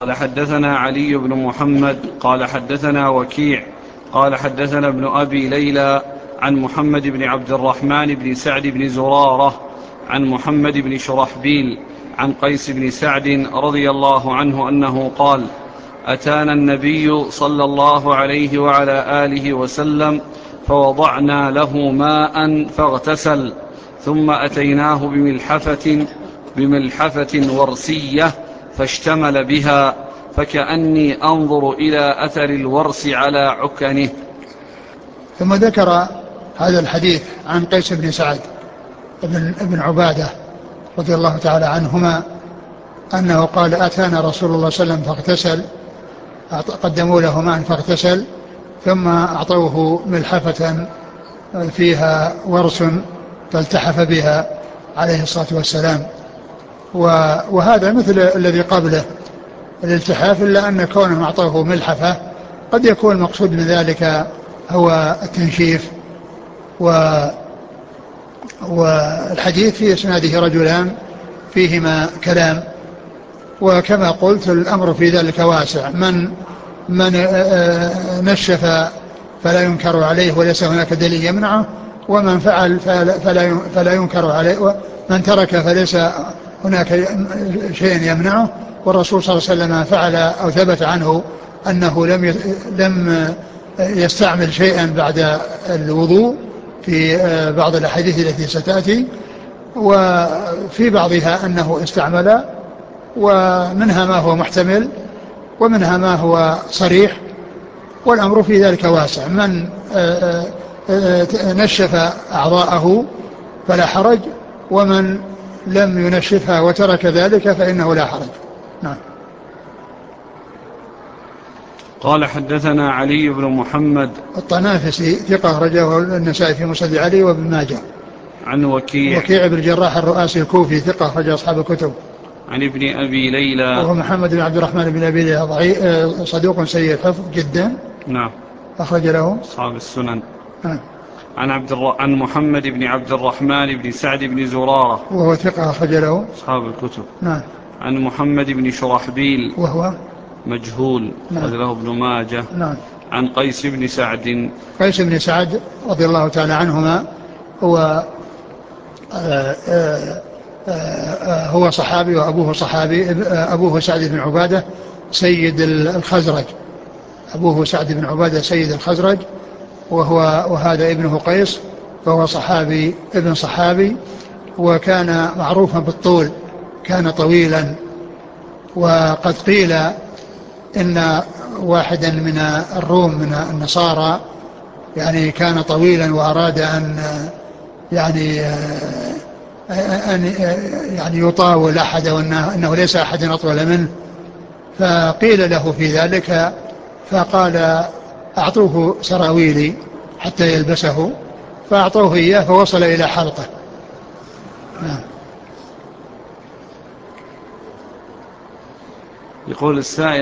قال حدثنا علي بن محمد قال حدثنا وكيع قال حدثنا ابن أبي ليلى عن محمد بن عبد الرحمن بن سعد بن زرارة عن محمد بن شرحبيل عن قيس بن سعد رضي الله عنه أنه قال: أتانا النبي صلى الله عليه وعلى آله وسلم فوضعنا له ماء فاغتسل، ثم أتيناه بملحفة ورسية فاشتمل بها، فكأني أنظر إلى أثر الورس على عكنه. ثم ذكر هذا الحديث عن قيس بن سعد ابن عبادة رضي الله تعالى عنهما أنه قال: أتانا رسول الله صلى الله عليه وسلم فاغتسل، قدموا له ماء فاغتسل، ثم أعطوه ملحفة فيها ورس فالتحف بها عليه الصلاة والسلام. وهذا مثل الذي قبله الالتحاف، إلا أن كونهم أعطوه ملحفة قد يكون المقصود من ذلك هو التنشيف. والحديث في إسناده رجلان فيهما كلام، وكما قلت الأمر في ذلك واسع. من نشف فلا ينكر عليه وليس هناك دليل يمنعه، ومن فعل فلا ينكر عليه، ومن ترك فليس هناك شيء يمنعه. والرسول صلى الله عليه وسلم فعل أو ثبت عنه أنه لم يستعمل شيئا بعد الوضوء في بعض الأحاديث التي ستأتي، وفي بعضها أنه استعمل، ومنها ما هو محتمل ومنها ما هو صريح، والأمر في ذلك واسع. من نشف أعضاءه فلا حرج، ومن لم ينشفها وترك ذلك فإنه لا حرج. نعم. قال حدثنا علي بن محمد الطنافسي ثقة رجله النسائي في مسند علي وابن ماجه. عن وكيع بن الجراح الرؤاسي الكوفي ثقة رجل أصحاب الكتب. عن ابن أبي ليلى وهو محمد بن عبد الرحمن بن أبي ليلى صدوق سيء الحفظ جدا. نعم. أخرج له أصحاب السنن. نعم. عن محمد بن عبد الرحمن بن سعد بن زرارة وهو ثقة أخرج له أصحاب الكتب. نعم. عن محمد بن شرحبيل وهو مجهول أخرج له ابن ماجه. نعم. عن قيس بن سعد. قيس بن سعد رضي الله تعالى عنهما هو هو صحابي وأبوه صحابي. أبوه سعد بن عبادة سيد الخزرج، أبوه سعد بن عبادة سيد الخزرج، وهذا ابنه قيس، فهو صحابي ابن صحابي، وكان معروفا بالطول، كان طويلا. وقد قيل إن واحدا من الروم من النصارى يعني كان طويلا وأراد أن يعني يطاول أحد، وأنه ليس أحد أطول منه، فقيل له في ذلك فقال: أعطوه سراويلي حتى يلبسه، فأعطوه إياه فوصل إلى حلقه. يقول السائل: